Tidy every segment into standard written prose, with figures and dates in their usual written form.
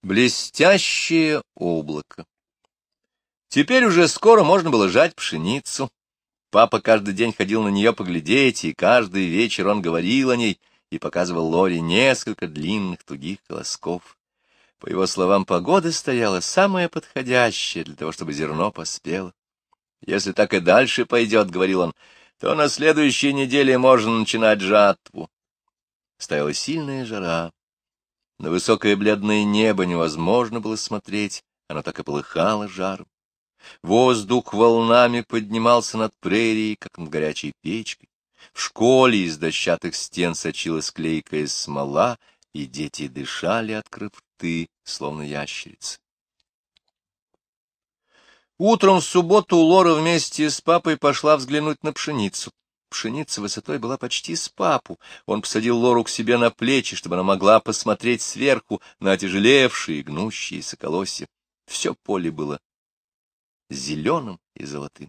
Блестящее облако. Теперь уже скоро можно было жать пшеницу. Папа каждый день ходил на нее поглядеть, и каждый вечер он говорил о ней и показывал Лоре несколько длинных тугих колосков. По его словам, погода стояла самая подходящая для того, чтобы зерно поспело. «Если так и дальше пойдет, — говорил он, — то на следующей неделе можно начинать жатву». Стояла сильная жара. На высокое бледное небо невозможно было смотреть, оно так и полыхало жаром. Воздух волнами поднимался над прерией, как над горячей печкой. В школе из дощатых стен сочилась клейкая смола, и дети дышали, открыв рты, словно ящерицы. Утром в субботу Лора вместе с папой пошла взглянуть на пшеницу. Пшеница высотой была почти с папу. Он посадил Лору к себе на плечи, чтобы она могла посмотреть сверху на отяжелевшие, гнущиеся колосья. Все поле было зеленым и золотым.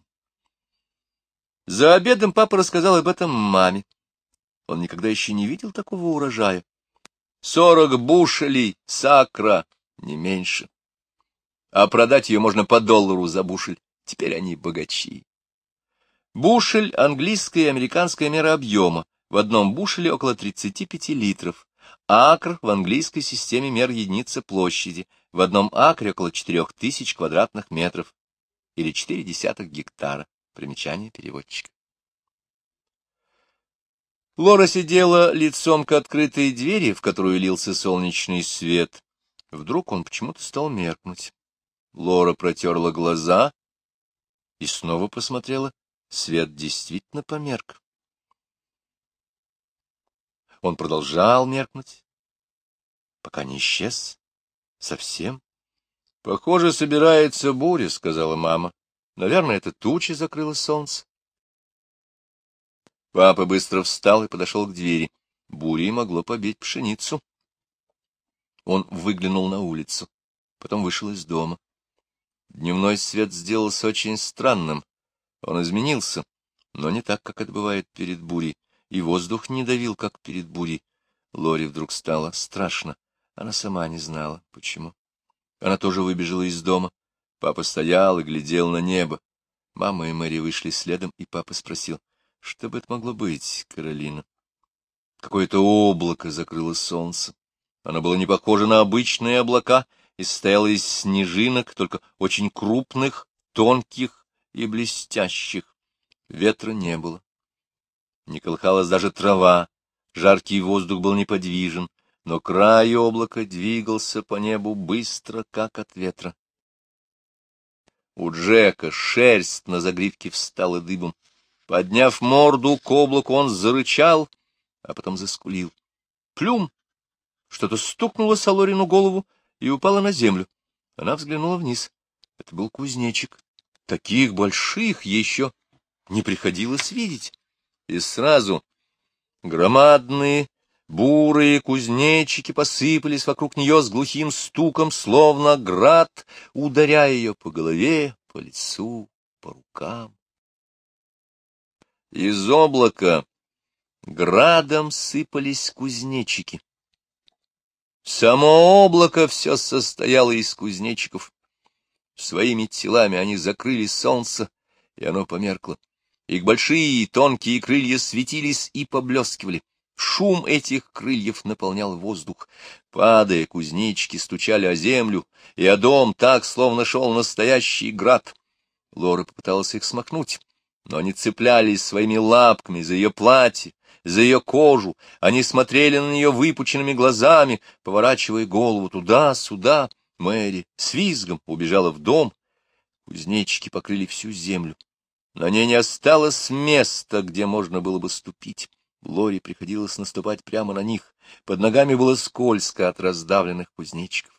За обедом папа рассказал об этом маме. Он никогда еще не видел такого урожая. 40 бушелей сакра, не меньше. А продать ее можно по $1 за бушель. Теперь они богачи. Бушель — английская и американская мера объема. В одном бушеле около 35 литров. Акр в английской системе мер единица площади. В одном акре около 4000 квадратных метров. Или 0,4 гектара. Примечание переводчика. Лора сидела лицом к открытой двери, в которую лился солнечный свет. Вдруг он почему-то стал меркнуть. Лора протерла глаза и снова посмотрела. Свет действительно померк. Он продолжал меркнуть, пока не исчез совсем. — Похоже, собирается буря, — сказала мама. — Наверное, это туча закрыла солнце. Папа быстро встал и подошел к двери. Бурей могло побить пшеницу. Он выглянул на улицу, потом вышел из дома. Дневной свет сделался очень странным. Он изменился, но не так, как это бывает перед бурей, и воздух не давил, как перед бурей. Лоре вдруг стало страшно. Она сама не знала, почему. Она тоже выбежала из дома. Папа стоял и глядел на небо. Мама и Мэри вышли следом, и папа спросил: — Что бы это могло быть, Каролина? Какое-то облако закрыло солнце. Оно было не похоже на обычные облака и состояло из снежинок, только очень крупных, тонких и блестящих. Ветра не было. Не колыхалась даже трава, жаркий воздух был неподвижен, но край облака двигался по небу быстро, как от ветра. У Джека шерсть на загривке встала дыбом. Подняв морду к облаку, он зарычал, а потом заскулил. Плюм! Что-то стукнуло о Лорину голову и упало на землю. Она взглянула вниз. Это был кузнечик. Таких больших еще не приходилось видеть. И сразу громадные бурые кузнечики посыпались вокруг нее с глухим стуком, словно град, ударяя ее по голове, по лицу, по рукам. Из облака градом сыпались кузнечики. Само облако все состояло из кузнечиков. Своими телами они закрыли солнце, и оно померкло. Их большие тонкие крылья светились и поблескивали. Шум этих крыльев наполнял воздух. Падая, кузнечики стучали о землю и о дом так, словно шел настоящий град. Лора попыталась их смахнуть, но они цеплялись своими лапками за ее платье, за ее кожу. Они смотрели на нее выпученными глазами, поворачивая голову туда-сюда. Мэри с визгом убежала в дом. Кузнечики покрыли всю землю. На ней не осталось места, где можно было бы ступить. Лоре приходилось наступать прямо на них. Под ногами было скользко от раздавленных кузнечиков.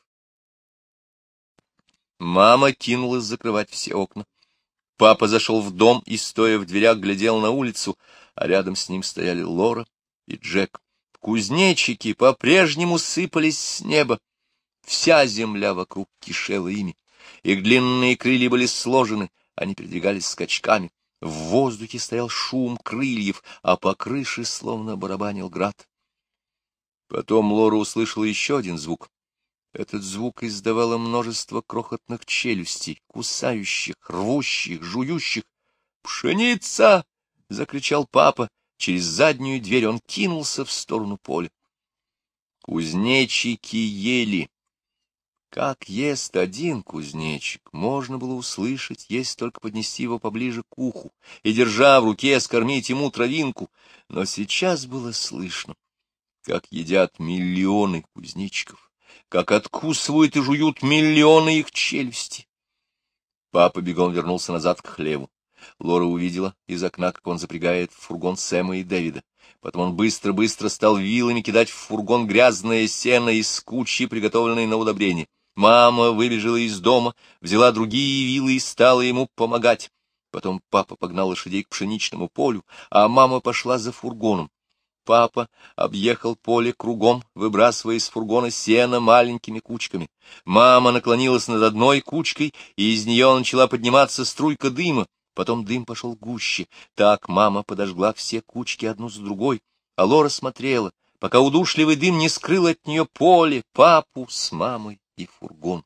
Мама кинулась закрывать все окна. Папа зашел в дом и, стоя в дверях, глядел на улицу, а рядом с ним стояли Лора и Джек. Кузнечики по-прежнему сыпались с неба. Вся земля вокруг кишела ими. Их длинные крылья были сложены, они передвигались скачками. В воздухе стоял шум крыльев, а по крыше словно барабанил град. Потом Лора услышала еще один звук. Этот звук издавало множество крохотных челюстей, кусающих, рвущих, жующих. «Пшеница!» — закричал папа. Через заднюю дверь он кинулся в сторону поля. Кузнечики ели. Как ест один кузнечик, можно было услышать, если только поднести его поближе к уху и, держа в руке, скормить ему травинку. Но сейчас было слышно, как едят миллионы кузнечиков, как откусывают и жуют миллионы их челюстей. Папа бегом вернулся назад к хлеву. Лора увидела из окна, как он запрягает в фургон Сэма и Дэвида. Потом он быстро-быстро стал вилами кидать в фургон грязное сено из кучи, приготовленной на удобрение. Мама выбежала из дома, взяла другие вилы и стала ему помогать. Потом папа погнал лошадей к пшеничному полю, а мама пошла за фургоном. Папа объехал поле кругом, выбрасывая из фургона сено маленькими кучками. Мама наклонилась над одной кучкой, и из нее начала подниматься струйка дыма. Потом дым пошел гуще. Так мама подожгла все кучки одну за другой, а Лора смотрела, пока удушливый дым не скрыл от нее поле, папу с мамой и фургон.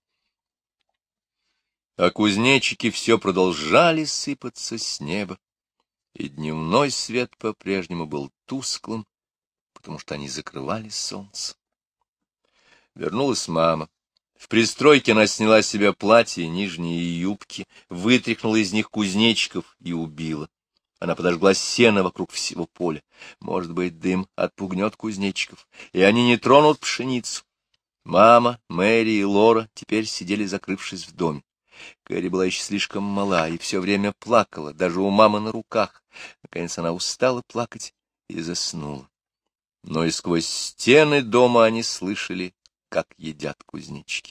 А кузнечики все продолжали сыпаться с неба, и дневной свет по-прежнему был тусклым, потому что они закрывали солнце. Вернулась мама. В пристройке она сняла с себя платье, нижние юбки, вытряхнула из них кузнечиков и убила. Она подожгла сено вокруг всего поля. Может быть, дым отпугнет кузнечиков, и они не тронут пшеницу. Мама, Мэри и Лора теперь сидели, закрывшись в доме. Кэрри была еще слишком мала и все время плакала, даже у мамы на руках. Наконец она устала плакать и заснула. Но и сквозь стены дома они слышали, как едят кузнечики.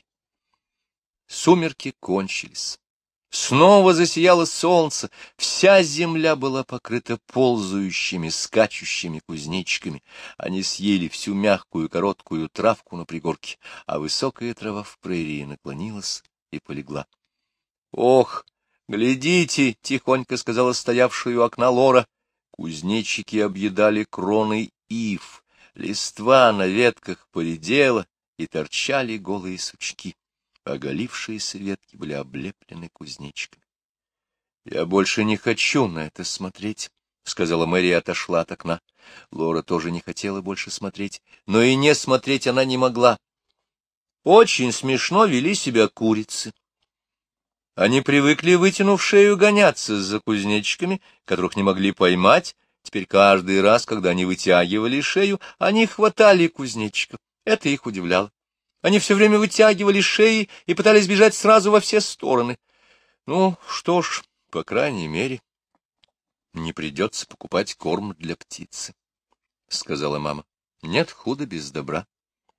Сумерки кончились. Снова засияло солнце, вся земля была покрыта ползающими, скачущими кузнечиками. Они съели всю мягкую короткую травку на пригорке, а высокая трава в прерии наклонилась и полегла. — Ох, глядите! — тихонько сказала стоявшая у окна Лора. Кузнечики объедали кроны ив, листва на ветках поредела, и торчали голые сучки. Оголившиеся ветки были облеплены кузнечиками. — Я больше не хочу на это смотреть, — сказала Мэри и отошла от окна. Лора тоже не хотела больше смотреть, но и не смотреть она не могла. Очень смешно вели себя курицы. Они привыкли, вытянув шею, гоняться за кузнечиками, которых не могли поймать. Теперь каждый раз, когда они вытягивали шею, они хватали кузнечиков. Это их удивляло. Они все время вытягивали шеи и пытались бежать сразу во все стороны. Ну, что ж, по крайней мере, не придется покупать корм для птицы, — сказала мама. Нет худа без добра.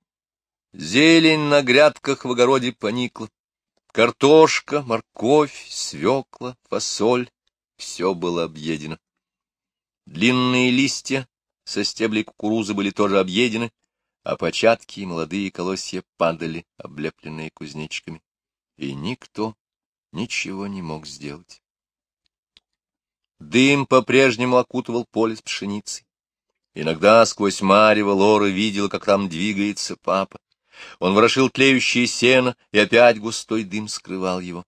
Зелень на грядках в огороде поникла. Картошка, морковь, свекла, фасоль — все было объедено. Длинные листья со стеблей кукурузы были тоже объедены, а початки и молодые колосья падали, облепленные кузнечиками, и никто ничего не мог сделать. Дым по-прежнему окутывал поле с пшеницей. Иногда сквозь марево Лора видела, как там двигается папа. Он ворошил тлеющее сено, и опять густой дым скрывал его.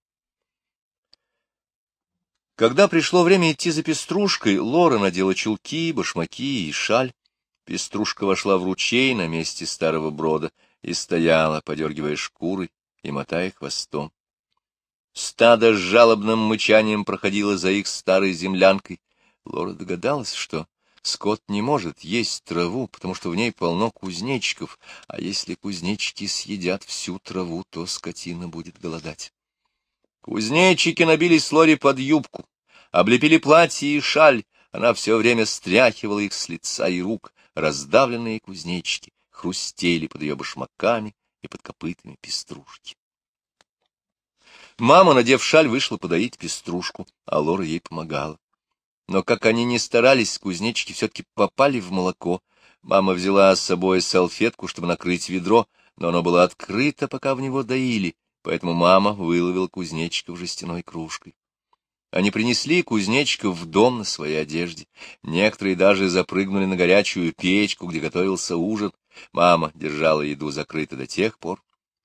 Когда пришло время идти за Пеструшкой, Лора надела чулки, башмаки и шаль. Пеструшка вошла в ручей на месте старого брода и стояла, подергивая шкурой и мотая хвостом. Стадо с жалобным мычанием проходило за их старой землянкой. Лора догадалась, что скот не может есть траву, потому что в ней полно кузнечиков, а если кузнечики съедят всю траву, то скотина будет голодать. Кузнечики набились Лоре под юбку, облепили платье и шаль, она все время стряхивала их с лица и рук. Раздавленные кузнечики хрустели под ее башмаками и под копытами Пеструшки. Мама, надев шаль, вышла подоить Пеструшку, а Лора ей помогала. Но как они ни старались, кузнечики все-таки попали в молоко. Мама взяла с собой салфетку, чтобы накрыть ведро, но оно было открыто, пока в него доили, поэтому мама выловила кузнечиков жестяной кружкой. Они принесли кузнечиков в дом на своей одежде. Некоторые даже запрыгнули на горячую печку, где готовился ужин. Мама держала еду закрытой до тех пор,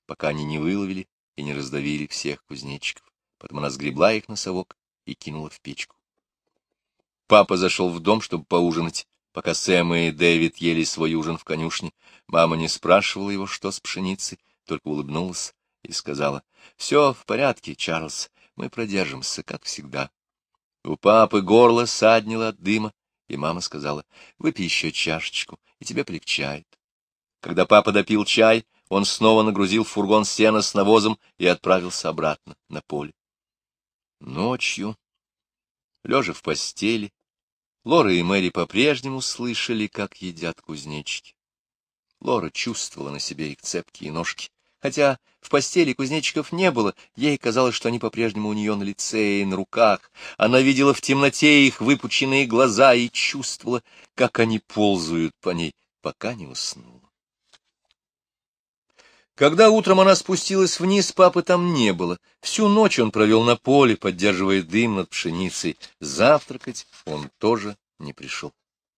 пока они не выловили и не раздавили всех кузнечиков. Потом она сгребла их на совок и кинула в печку. Папа зашел в дом, чтобы поужинать. Пока Сэм и Дэвид ели свой ужин в конюшне, мама не спрашивала его, что с пшеницей, только улыбнулась и сказала: — Все в порядке, Чарльз, мы продержимся, как всегда. У папы горло саднило от дыма, и мама сказала: — Выпей еще чашечку, и тебе полегчает. Когда папа допил чай, он снова нагрузил в фургон сена с навозом и отправился обратно на поле. Ночью, лежа в постели, Лора и Мэри по-прежнему слышали, как едят кузнечики. Лора чувствовала на себе их цепкие ножки. Хотя в постели кузнечиков не было, ей казалось, что они по-прежнему у нее на лице и на руках. Она видела в темноте их выпученные глаза и чувствовала, как они ползают по ней, пока не уснула. Когда утром она спустилась вниз, папы там не было. Всю ночь он провел на поле, поддерживая дым над пшеницей. Завтракать он тоже не пришел.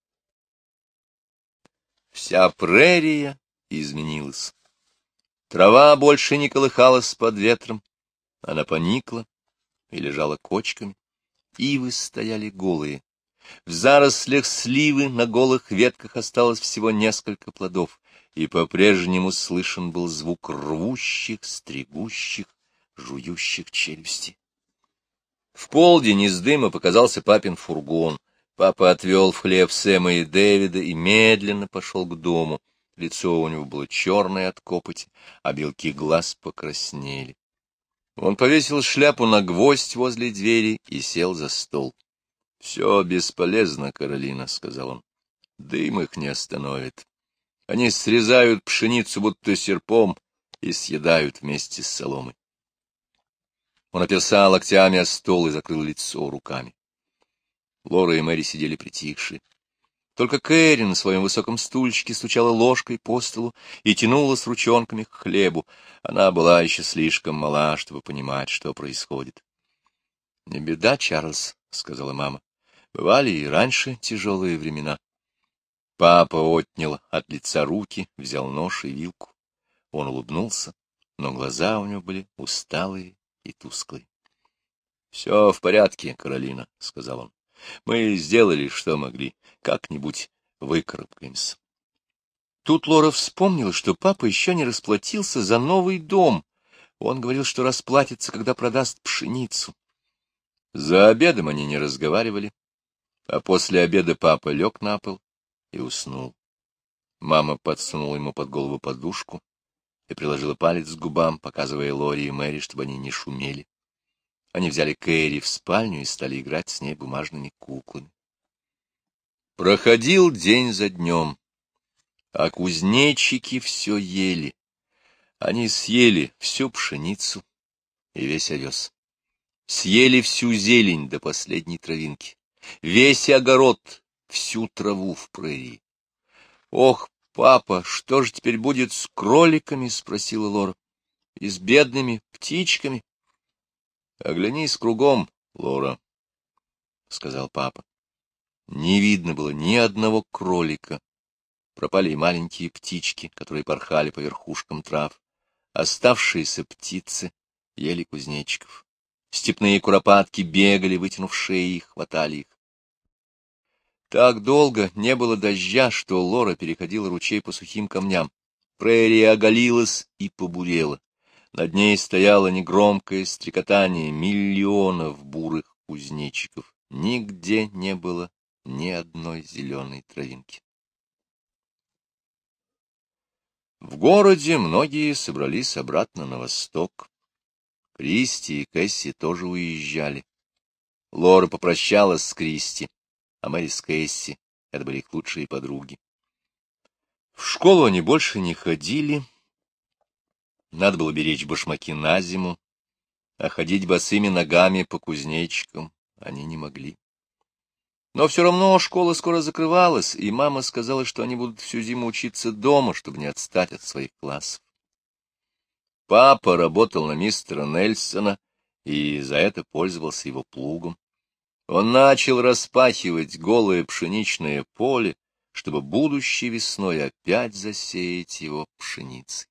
Вся прерия изменилась. Трава больше не колыхалась под ветром. Она поникла и лежала кочками. Ивы стояли голые. В зарослях сливы на голых ветках осталось всего несколько плодов, и по-прежнему слышен был звук рвущих, стригущих, жующих челюстей. В полдень из дыма показался папин фургон. Папа отвел в хлев Сэма и Дэвида и медленно пошел к дому. Лицо у него было черное от копоти, а белки глаз покраснели. Он повесил шляпу на гвоздь возле двери и сел за стол. — Все бесполезно, Каролина, — сказал он. — Дым их не остановит. Они срезают пшеницу будто серпом и съедают вместе с соломой. Он оперся локтями о стол и закрыл лицо руками. Лора и Мэри сидели притихшие. Только Кэрри на своем высоком стульчике стучала ложкой по столу и тянула с ручонками к хлебу. Она была еще слишком мала, чтобы понимать, что происходит. — Не беда, Чарльз, — сказала мама. — Бывали и раньше тяжелые времена. Папа отнял от лица руки, взял нож и вилку. Он улыбнулся, но глаза у него были усталые и тусклые. — Все в порядке, Каролина, — сказал он. — Мы сделали, что могли. Как-нибудь выкарабкаемся. Тут Лора вспомнила, что папа еще не расплатился за новый дом. Он говорил, что расплатится, когда продаст пшеницу. За обедом они не разговаривали, а после обеда папа лег на пол и уснул. Мама подсунула ему под голову подушку и приложила палец к губам, показывая Лоре и Мэри, чтобы они не шумели. Они взяли Кэрри в спальню и стали играть с ней бумажными куклами. Проходил день за днем, а кузнечики все ели. Они съели всю пшеницу и весь овес. Съели всю зелень до последней травинки, весь огород, всю траву в прерии. — Ох, папа, что же теперь будет с кроликами? — спросила Лора. — И с бедными птичками? — Оглянись кругом, Лора, — сказал папа. Не видно было ни одного кролика. Пропали и маленькие птички, которые порхали по верхушкам трав. Оставшиеся птицы ели кузнечиков. Степные куропатки бегали, вытянув шеи, и хватали их. Так долго не было дождя, что Лора переходила ручей по сухим камням. Прерия оголилась и побурела. Над ней стояло негромкое стрекотание миллионов бурых кузнечиков. Нигде не было ни одной зеленой травинки. В городе многие собрались обратно на восток. Кристи и Кэсси тоже уезжали. Лора попрощалась с Кристи, а Мэри с Кэсси. Это были их лучшие подруги. В школу они больше не ходили. Надо было беречь башмаки на зиму, а ходить босыми ногами по кузнечикам они не могли. Но все равно школа скоро закрывалась, и мама сказала, что они будут всю зиму учиться дома, чтобы не отстать от своих классов. Папа работал на мистера Нельсона и за это пользовался его плугом. Он начал распахивать голое пшеничное поле, чтобы будущей весной опять засеять его пшеницей.